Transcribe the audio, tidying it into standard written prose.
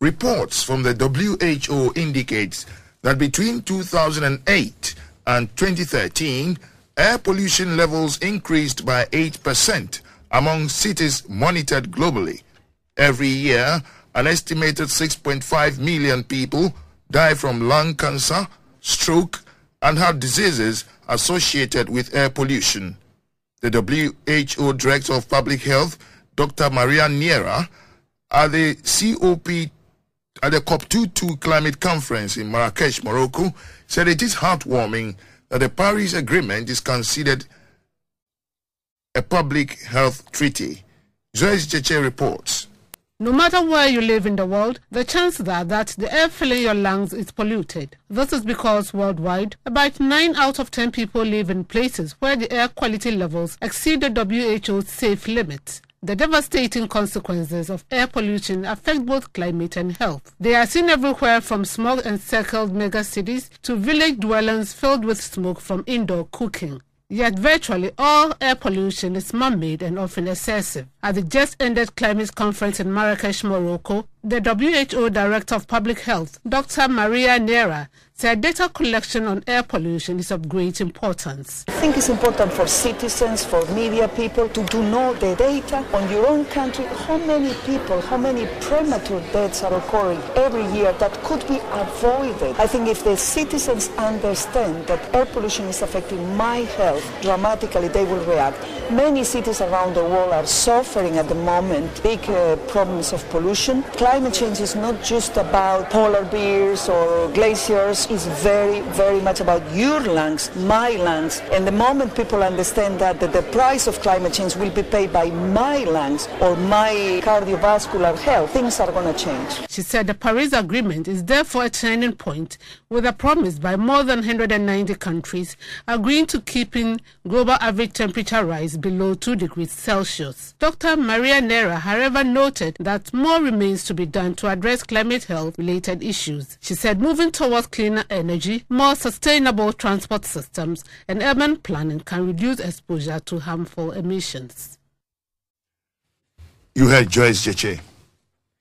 Reports from the WHO indicates that between 2008 and 2013, air pollution levels increased by 8% among cities monitored globally. Every year, an estimated 6.5 million people die from lung cancer, stroke, and heart diseases associated with air pollution. The WHO Director of Public Health, Dr. Maria Neira, at the COP22 climate conference in Marrakesh, Morocco, said it is heartwarming that the Paris Agreement is considered a public health treaty. Joyce Jeche reports. No matter where you live in the world, the chances are that the air filling your lungs is polluted. This is because worldwide, about 9 out of 10 people live in places where the air quality levels exceed the WHO's safe limits. The devastating consequences of air pollution affect both climate and health. They are seen everywhere, from smog-encircled megacities to village dwellings filled with smoke from indoor cooking. Yet virtually all air pollution is man-made and often excessive. At the just-ended climate conference in Marrakesh, Morocco, the WHO Director of Public Health, Dr. Maria Neira, said data collection on air pollution is of great importance. I think it's important for citizens, for media people to know the data on your own country, how many people, how many premature deaths are occurring every year that could be avoided. I think if the citizens understand that air pollution is affecting my health dramatically, they will react. Many cities around the world are suffering at the moment big problems of pollution. Climate change is not just about polar bears or glaciers. It's very, very much about your lungs, my lungs. And the moment people understand that the price of climate change will be paid by my lungs or my cardiovascular health, things are going to change. She said the Paris Agreement is therefore a turning point, with a promise by more than 190 countries agreeing to keeping global average temperature rise below 2 degrees Celsius. Dr. Maria Neira, however, noted that more remains to be done to address climate health-related issues. She said moving towards cleaner energy, more sustainable transport systems, and urban planning can reduce exposure to harmful emissions. You heard Joyce Jeche.